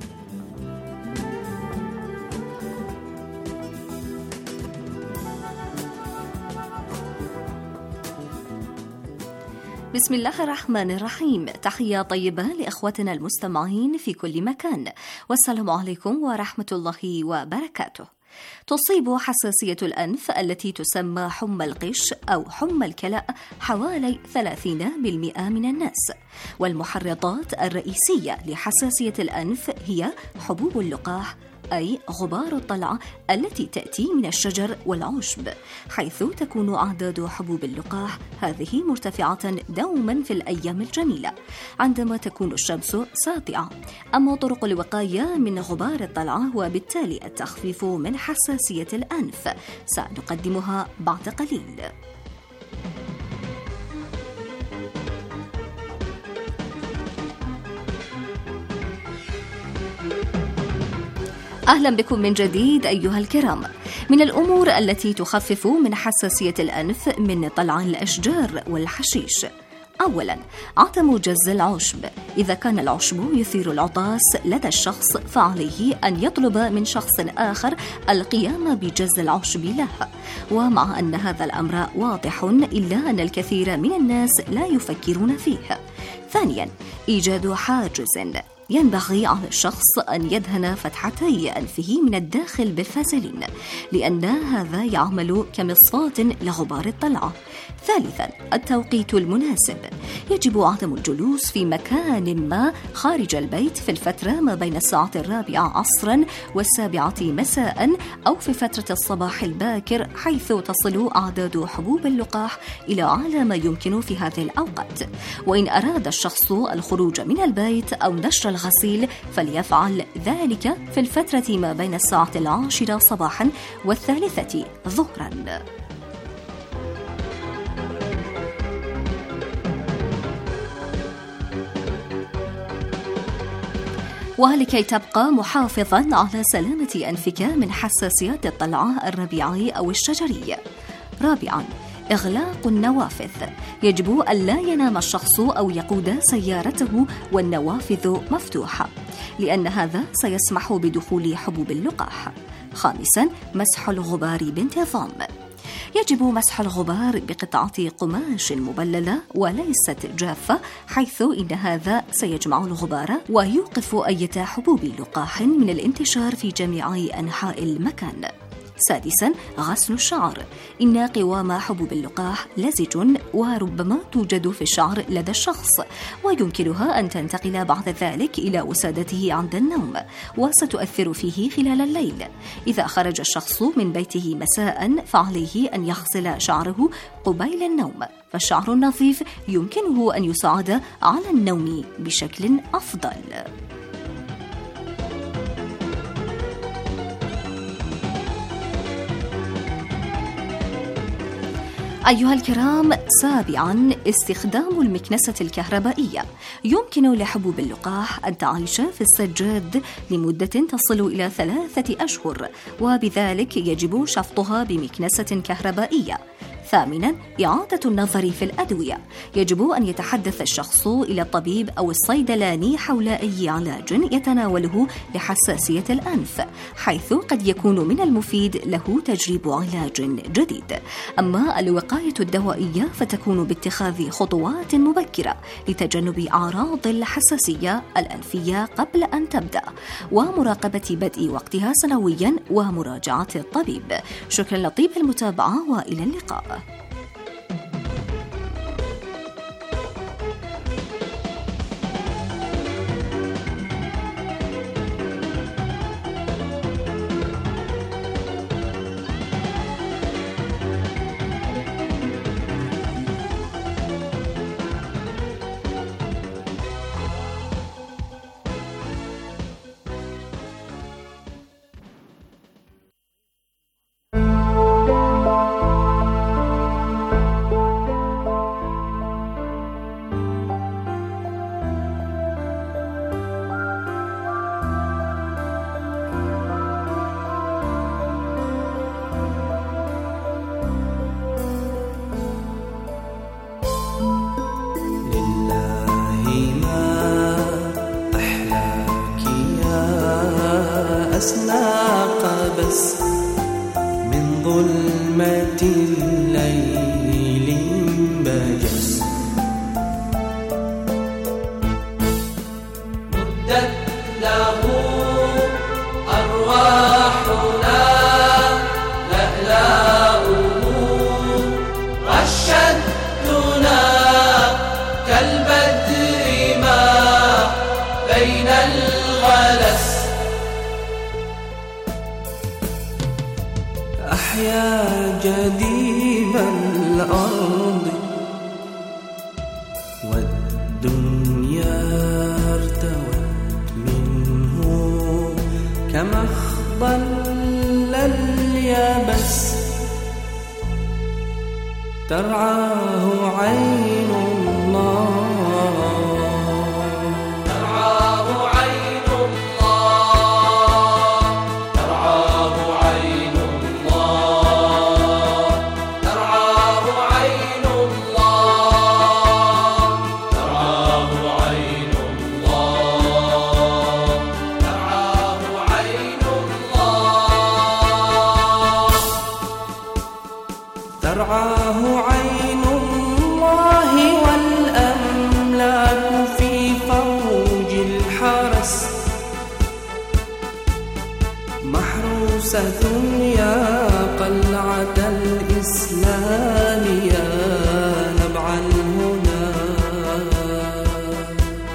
بسم الله الرحمن الرحيم. تحية طيبة لإخوتنا المستمعين في كل مكان، والسلام عليكم ورحمة الله وبركاته. تصيب حساسية الأنف التي تسمى حمى القش أو حمى الكلى حوالي ثلاثين بالمئة من الناس، والمحرضات الرئيسية لحساسية الأنف هي حبوب اللقاح، أي غبار الطلعة التي تأتي من الشجر والعشب، حيث تكون أعداد حبوب اللقاح هذه مرتفعة دوما في الأيام الجميلة عندما تكون الشمس ساطعة. أما طرق الوقاية من غبار الطلعة وبالتالي التخفيف من حساسية الأنف سنقدمها بعد قليل. أهلا بكم من جديد أيها الكرام. من الأمور التي تخفف من حساسية الأنف من طلع الأشجار والحشيش: أولا، عدم جز العشب. إذا كان العشب يثير العطاس لدى الشخص فعليه أن يطلب من شخص آخر القيام بجز العشب له، ومع أن هذا الأمر واضح إلا أن الكثير من الناس لا يفكرون فيه. ثانيا، إيجاد حاجز. ينبغي على الشخص أن يدهن فتحتي أنفه من الداخل بالفازلين، لأن هذا يعمل كمصفاة لغبار الطلعة. ثالثا، التوقيت المناسب. يجب عدم الجلوس في مكان ما خارج البيت في الفترة ما بين الساعة الرابعة عصرا والسابعة مساء، أو في فترة الصباح الباكر، حيث تصل أعداد حبوب اللقاح إلى أعلى ما يمكن في هذه الأوقات. وإن أراد الشخص الخروج من البيت أو نشر الغسيل فليفعل ذلك في الفترة ما بين الساعة العاشرة صباحا والثالثة ظهرا. ولكي تبقى محافظا على سلامة أنفك من حساسيات الطلعة الربيعي أو الشجري: رابعا، إغلاق النوافذ. يجب ألا ينام الشخص أو يقود سيارته والنوافذ مفتوحة، لأن هذا سيسمح بدخول حبوب اللقاح. خامسا، مسح الغبار بانتظام. يجب مسح الغبار بقطعة قماش مبللة وليست جافة، حيث إن هذا سيجمع الغبار ويوقف أي حبوب لقاح من الانتشار في جميع أنحاء المكان. سادسا، غسل الشعر. إن قوام حبوب اللقاح لزج وربما توجد في الشعر لدى الشخص، ويمكنها أن تنتقل بعد ذلك إلى وسادته عند النوم، وستؤثر فيه خلال الليل. إذا خرج الشخص من بيته مساء فعليه أن يغسل شعره قبيل النوم، فالشعر النظيف يمكنه أن يساعد على النوم بشكل أفضل. أيها الكرام، سابعا، استخدام المكنسة الكهربائية. يمكن لحبوب اللقاح أن تعيش في السجاد لمدة تصل إلى ثلاثة أشهر، وبذلك يجب شفطها بمكنسة كهربائية. ثامناً، إعادة النظر في الأدوية. يجب أن يتحدث الشخص إلى الطبيب أو الصيدلاني حول أي علاج يتناوله لحساسية الأنف، حيث قد يكون من المفيد له تجريب علاج جديد. أما الوقاية الدوائية فتكون باتخاذ خطوات مبكرة لتجنب أعراض الحساسية الأنفية قبل أن تبدأ، ومراقبة بدء وقتها سنوياً ومراجعة الطبيب. شكرا لطيب المتابعة وإلى اللقاء. أحيا جديب الأرض والدنيا ارتوت منه كما اخضل اليابس، ترعاه عين الله ترعاه عين الله، والأملاك في فوج الحرس محروسة